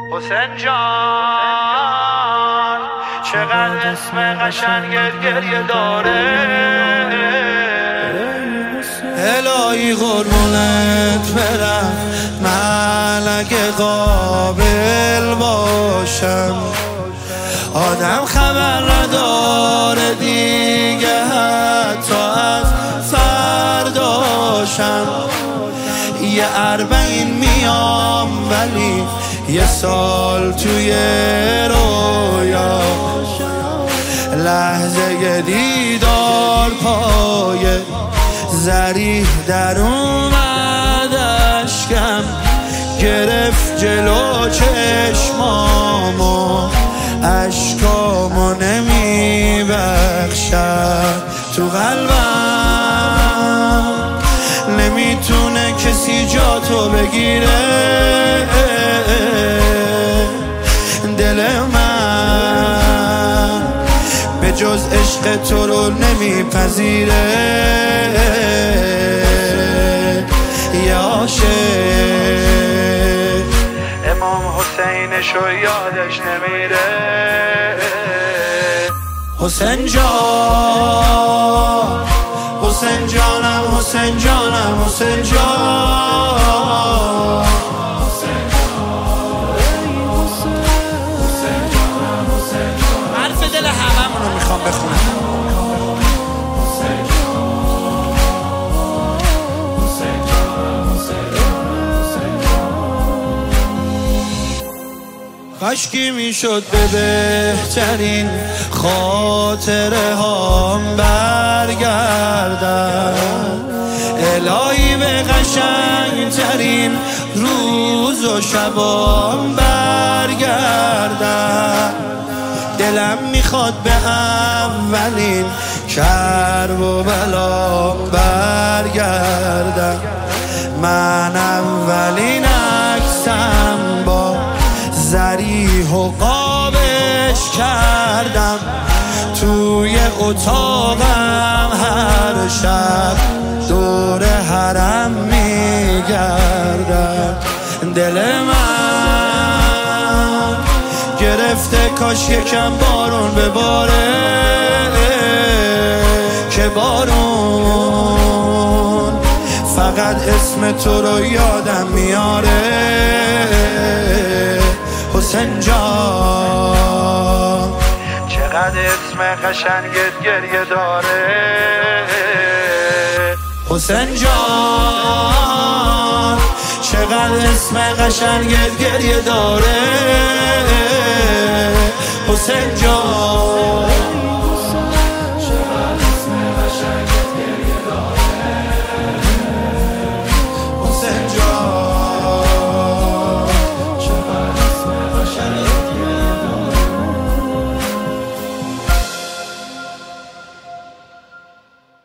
حسین جان چقدر اسم قشنگت گریه داره. الهی قربونت برم من اگه قابل باشم، آدم خبر نداره دیگه حتی از فرداشم. یه 40 میام ولی یه سال توی رویا، لحظه دیدار پای زریح در اومد، اشکم گرفت جلو چشمامو، اشکامو نمیبخشد تو قلبم، نمیتونه کسی جا تو بگیره. دل من به جز عشق تو رو نمیپذیره. یه عاشق امام حسینشو یادش نمیره. حسین جان، حسین جانم، حسین جانم، حسین جان، حرف دل هممونو میخوام بخونم. کاشکی میشد به بهترین خاطره هام برگردم، الهی به قشنگترین روز و شبام برگردم. دلم میخواد به اولین کرب و بلام برگردم. من اولین عکسم با زریح و قابش کردم، توی اتاقم هر شب دور حرم میگردم. دل من گرفته کاش یکم بارون بباره، که بارون فقط اسم تو رو یادم میاره. حسین جان چقدر اسم قشنگت گریه داره. حسین جان چقدر اسم قشنگت گریه داره. حسین جان